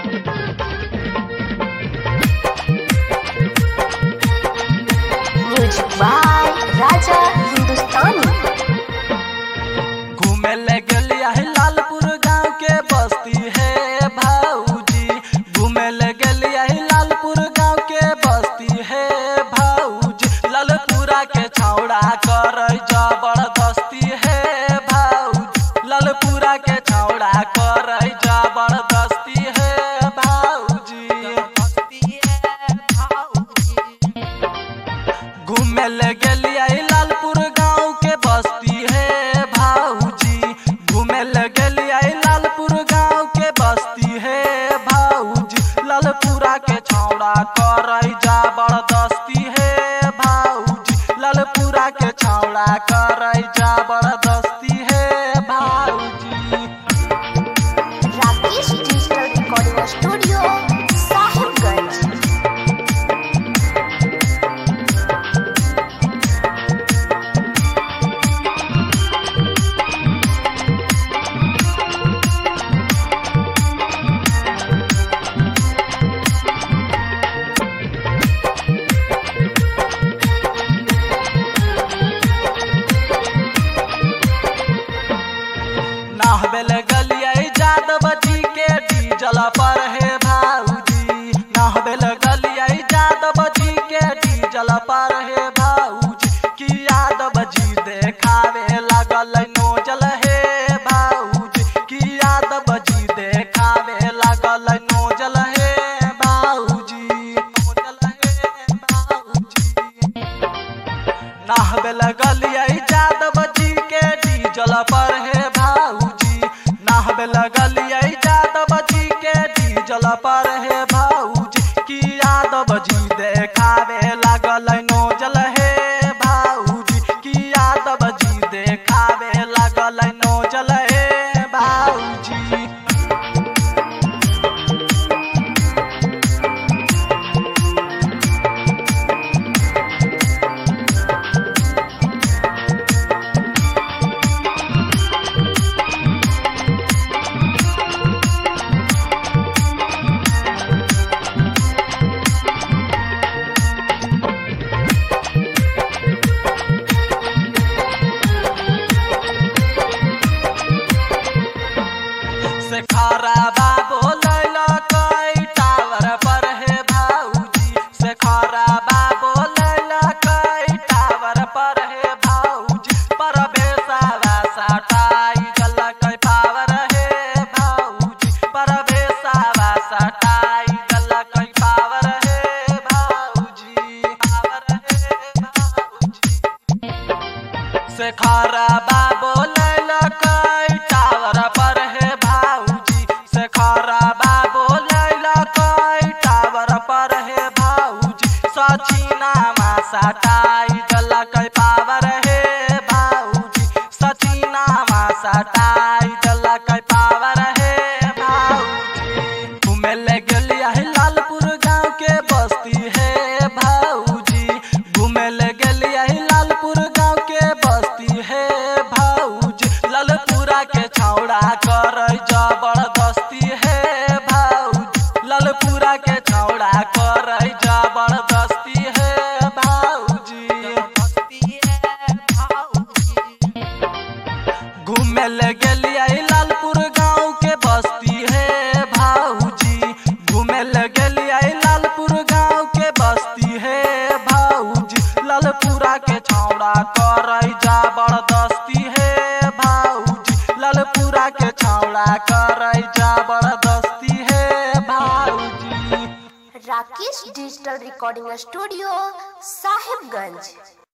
Music by Raja Hindustani. घूमे ले गलिया है लालपुर गांव के बस्ती है भाऊजी। घूमे ले गलिया है लालपुर गांव के बस्ती है भाऊजी। लालपुरा के छौड़ा कर जबरदस्ती है भाऊजी। लालपुरा के छौड़ा कर जबरदस्ती है भाऊजी। घूमे ले गलिया है लालपुर गांव के बस्ती है भाऊजी। घूमे ले गलिया है लालपुर गांव के बस्ती है भाऊजी। लालपुरा के छौड़ा कर जबरदस्ती है भाऊजी। लालपुरा के छौड़ा कर जबरदस्ती है भाऊजी। Rakesh digital recording studio Sahibganj. नाहबेल गलिया जादव जी के डीजल पर है भाऊजी। नाहबेल गलिया जादव जी के डीजल पर है भाऊजी। कि यादव जी देखावे लगल नोजल है भाऊजी। कि यादव जी देखावे लगल नोजल है भाऊजी। नोजल है भाऊजी। नाहबेल गलिया जादव जी के डीजल पर है भाऊजी। नाहबेल गलिया जादव जी के डीजल पर है भाऊजी। कि यादव जी देखावे लगल नोजल है भाऊजी। कि यादव जी देखावे लगल नोजल है भाऊजी। से खराबा बोलैला कई टावर पर है भाऊजी। से खराबा बोलैला कई टावर पर है भाऊजी। पर बेसावा सटाई गल कई पावर है भाऊजी। पर बेसावा सटाई गल कई पावर है भाऊजी। पावर है भाऊजी। से खराबा बोलैला कई टावर पर है भाऊजी। से खराबा बोलैला कई टावर पर है भाऊजी। सचिना मा सटाई गल कई पावर है भाऊजी। सचिना मा सटाई गल कई पावर है भाऊजी। घूमे ले गलिया है लालपुर गांव के बस्ती है भाऊजी। घूमे ले गलिया है लालपुर गांव के बस्ती है भाऊजी। लालपुरा के छौड़ा कर जबरदस्ती है भाऊजी। लालपुरा के छौड़ा कर जबरदस्ती है भाऊजी। घूमे ले गलिया लालपुर गांव के बस्ती है भाऊजी। घूमे ले गलिया लालपुर गांव के बस्ती है भाऊजी। लालपुरा के छौड़ा कर जबरदस्ती है भाऊजी। लालपुरा के छौड़ा कर जबरदस्ती है भाऊजी। Rakesh digital recording studio Sahibganj.